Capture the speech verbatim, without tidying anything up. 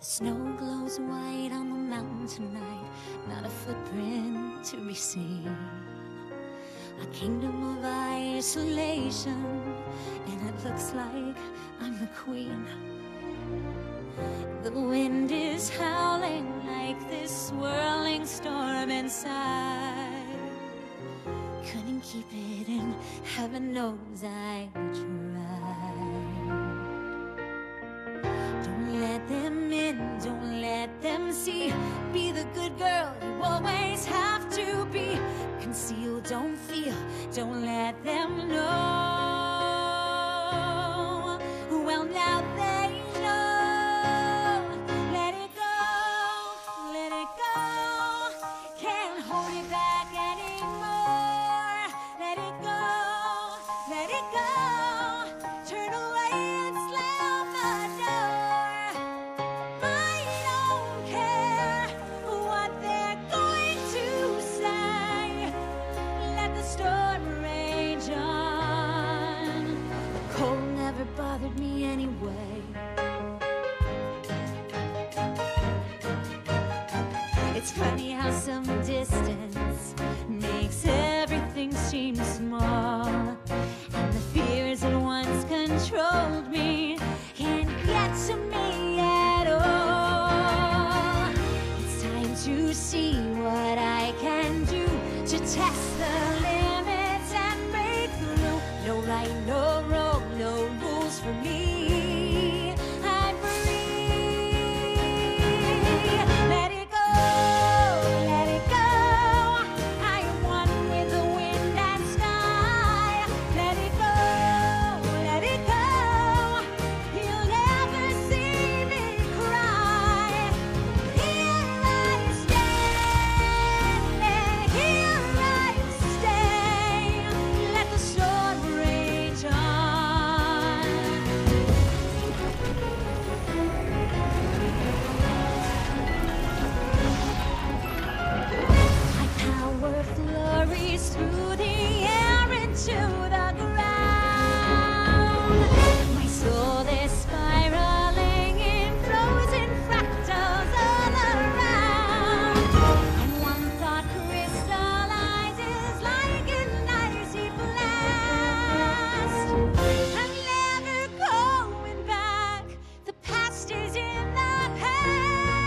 Snow glows white on the mountain tonight, not a footprint to be seen. A kingdom of isolation, and it looks like I'm the queen. The wind is howling like this swirling storm inside. Couldn't keep it in, heaven knows I tried. Don't let them in, don't let them see. Be the good girl you always have to be. Conceal, don't feel, don't let them know. Well, now they know. Let it go, let it go. Can't hold it back anymore. Let it go, let it go. Turn away and slam the door. I don't care what they're going to say. Let the storm rage on. The cold never bothered me anyway. It's funny how some distance